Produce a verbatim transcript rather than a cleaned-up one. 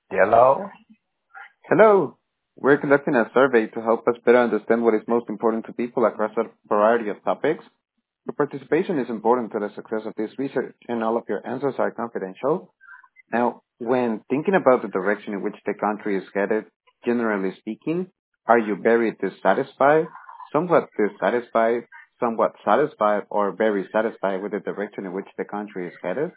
Hello? Hello! We're conducting a survey to help us better understand what is most important to people across a variety of topics. Your participation is important to the success of this research, and all of your answers are confidential. Now, when thinking about the direction in which the country is headed, generally speaking, are you very dissatisfied, somewhat dissatisfied, somewhat satisfied, or very satisfied with the direction in which the country is headed?